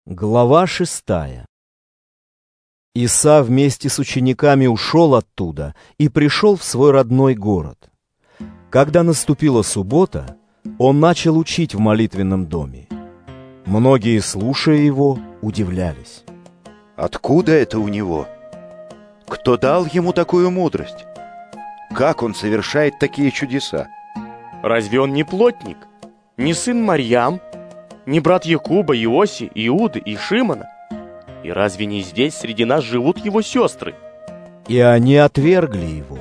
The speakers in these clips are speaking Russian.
Глава 6. Иса вместе с учениками ушел оттуда и пришел в свой родной город. Когда наступила суббота, он начал учить в молитвенном доме. Многие, слушая его, удивлялись. Откуда это у него? Кто дал ему такую мудрость? Как он совершает такие чудеса? Разве он не плотник? Не сын Марьям? Не брат Якуба, Иоси, Иуды и Шимона? И разве не здесь среди нас живут его сестры? И они отвергли его.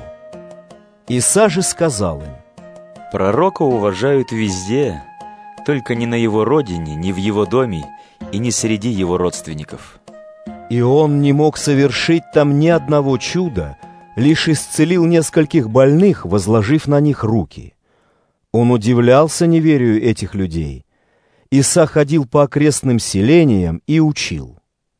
Иса же сказал им: пророка уважают везде, только не на его родине, не в его доме и не среди его родственников. И он не мог совершить там ни одного чуда, лишь исцелил нескольких больных, возложив на них руки. Он удивлялся неверию этих людей. Иса ходил по окрестным селениям и учил.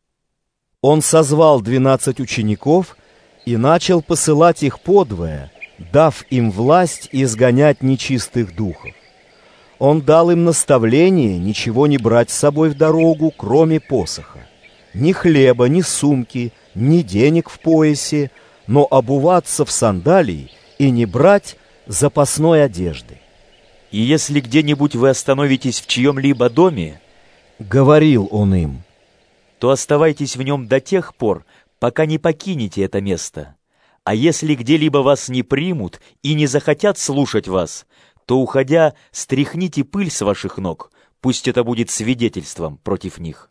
Он созвал 12 учеников и начал посылать их подвое, дав им власть изгонять нечистых духов. Он дал им наставление ничего не брать с собой в дорогу, кроме посоха. Ни хлеба, ни сумки, ни денег в поясе, но обуваться в сандалии и не брать запасной одежды. И если где-нибудь вы остановитесь в чьем-либо доме, — говорил он им, — то оставайтесь в нем до тех пор, пока не покинете это место. А если где-либо вас не примут и не захотят слушать вас, то, уходя, стряхните пыль с ваших ног, пусть это будет свидетельством против них.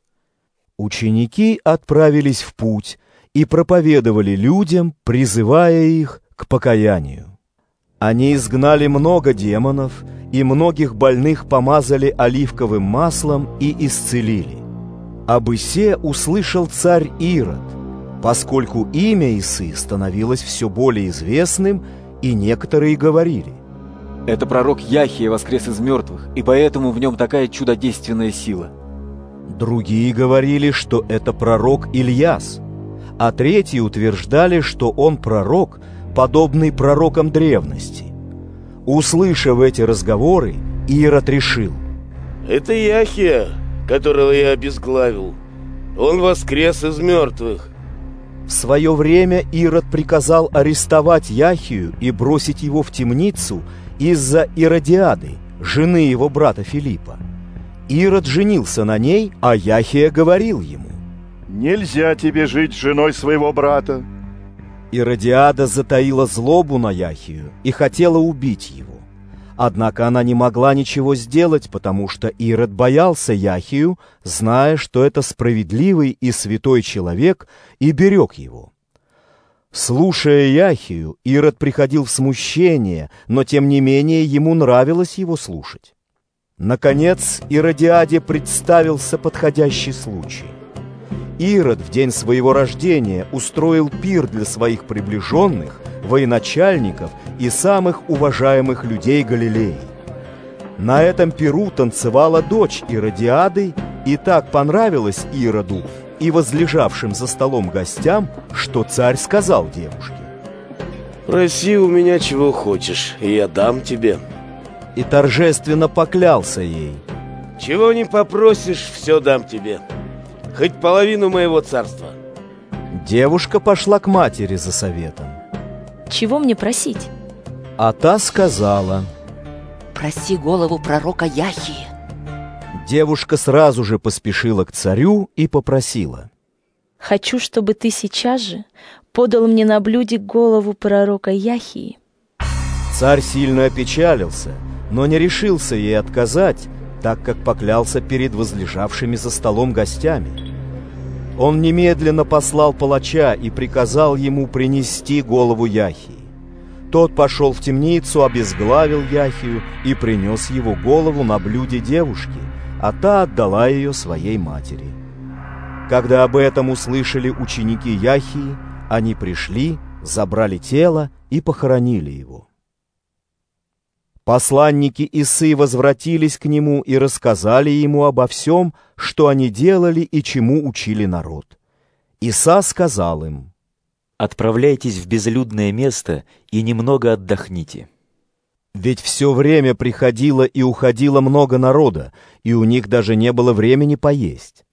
Ученики отправились в путь и проповедовали людям, призывая их к покаянию. Они изгнали много демонов, и многих больных помазали оливковым маслом и исцелили. Об Исе услышал царь Ирод, поскольку имя Исы становилось все более известным, и некоторые говорили: это пророк Яхия воскрес из мертвых, и поэтому в нем такая чудодейственная сила. Другие говорили, что это пророк Ильяс, а третьи утверждали, что он пророк, подобный пророкам древности. Услышав эти разговоры, Ирод решил: это Яхия, которого я обезглавил. Он воскрес из мертвых. В свое время Ирод приказал арестовать Яхию и бросить его в темницу из-за Иродиады, жены его брата Филиппа. Ирод женился на ней, а Яхия говорил ему: нельзя тебе жить с женой своего брата. Иродиада затаила злобу на Яхию и хотела убить его. Однако она не могла ничего сделать, потому что Ирод боялся Яхию, зная, что это справедливый и святой человек, и берег его. Слушая Яхию, Ирод приходил в смущение, но тем не менее ему нравилось его слушать. Наконец, Иродиаде представился подходящий случай. Ирод в день своего рождения устроил пир для своих приближенных, военачальников и самых уважаемых людей Галилеи. На этом пиру танцевала дочь Иродиады, и так понравилось Ироду и возлежавшим за столом гостям, что царь сказал девушке: проси у меня чего хочешь, и я дам тебе. И торжественно поклялся ей: чего не попросишь, все дам тебе. Хоть половину моего царства. Девушка пошла к матери за советом. Чего мне просить? А та сказала: проси голову пророка Яхии. Девушка сразу же поспешила к царю и попросила: хочу, чтобы ты сейчас же подал мне на блюде голову пророка Яхии. Царь сильно опечалился, но не решился ей отказать, так как поклялся перед возлежавшими за столом гостями. Он немедленно послал палача и приказал ему принести голову Яхии. Тот пошел в темницу, обезглавил Яхию и принес его голову на блюде девушки, а та отдала ее своей матери. Когда об этом услышали ученики Яхии, они пришли, забрали тело и похоронили его. Посланники Исы возвратились к нему и рассказали ему обо всем, что они делали и чему учили народ. Иса сказал им: отправляйтесь в безлюдное место и немного отдохните. Ведь все время приходило и уходило много народа, и у них даже не было времени поесть.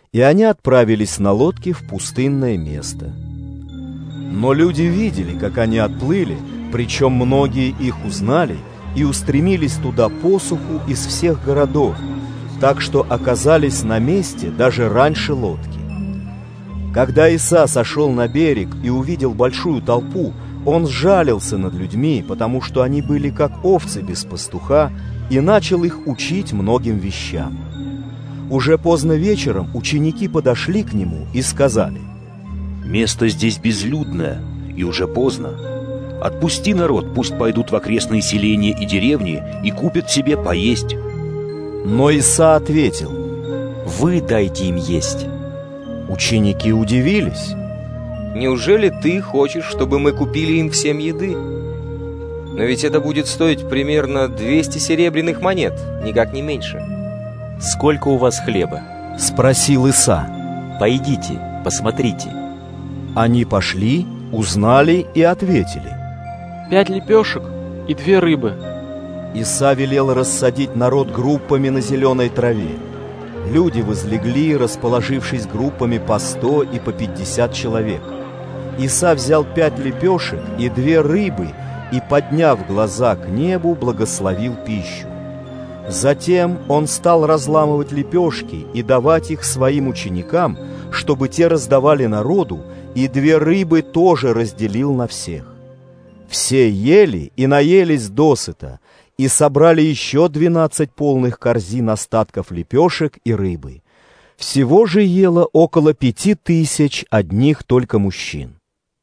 и они отправились на лодке в пустынное место. Но люди видели, как они отплыли, причем многие их узнали и устремились туда по суху из всех городов, так что оказались на месте даже раньше лодки. Когда Иса сошел на берег и увидел большую толпу, он сжалился над людьми, потому что они были как овцы без пастуха, и начал их учить многим вещам. Уже поздно вечером ученики подошли к нему и сказали: «Место здесь безлюдное, и уже поздно. Отпусти народ, пусть пойдут в окрестные селения и деревни и купят себе поесть». Но Иса ответил: «Вы дайте им есть». Ученики удивились. «Неужели ты хочешь, чтобы мы купили им всем еды? Но ведь это будет стоить примерно 200 серебряных монет, никак не меньше». «Сколько у вас хлеба?» — спросил Иса. «Пойдите, посмотрите». Они пошли, узнали и ответили: 5 лепешек и 2 рыбы. Иса велел рассадить народ группами на зеленой траве. Люди возлегли, расположившись группами по 100 и по 50 человек. Иса взял 5 лепешек и 2 рыбы и, подняв глаза к небу, благословил пищу. Затем он стал разламывать лепешки и давать их своим ученикам, чтобы те раздавали народу, и 2 рыбы тоже разделил на всех. Все ели и наелись досыта, и собрали еще 12 полных корзин остатков лепешек и рыбы. Всего же ело около 5000 одних только мужчин.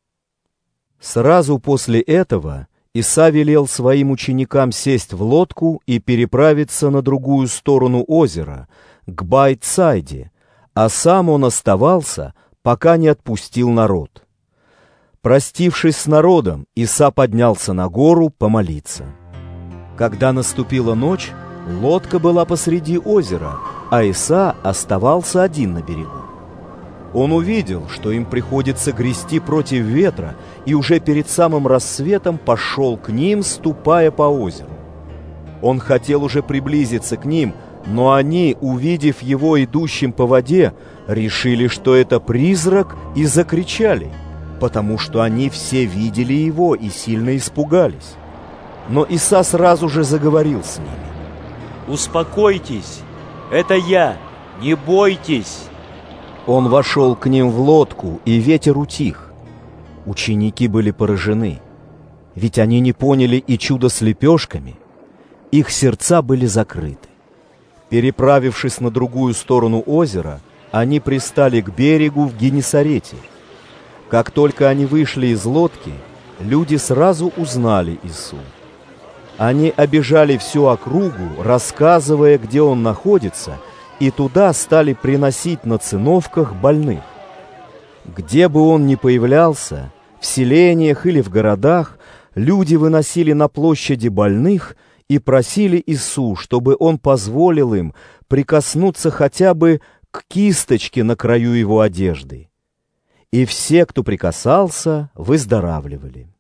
Сразу после этого Иса велел своим ученикам сесть в лодку и переправиться на другую сторону озера, к Байт-Сайде, а сам он оставался, пока не отпустил народ. Простившись с народом, Иса поднялся на гору помолиться. Когда наступила ночь, лодка была посреди озера, а Иса оставался один на берегу. Он увидел, что им приходится грести против ветра, и уже перед самым рассветом пошел к ним, ступая по озеру. Он хотел уже приблизиться к ним, но они, увидев его идущим по воде, решили, что это призрак, и закричали, потому что они все видели его и сильно испугались. Но Иса сразу же заговорил с ними: «Успокойтесь, это я, не бойтесь». Он вошел к ним в лодку, и ветер утих. Ученики были поражены, ведь они не поняли и чудо с лепешками. Их сердца были закрыты. Переправившись на другую сторону озера, они пристали к берегу в Генесарете. Как только они вышли из лодки, люди сразу узнали Иису. Они обежали всю округу, рассказывая, где он находится, и туда стали приносить на циновках больных. Где бы он ни появлялся, в селениях или в городах, люди выносили на площади больных и просили Иису, чтобы он позволил им прикоснуться хотя бы к кисточке на краю его одежды. И все, кто прикасался, выздоравливали.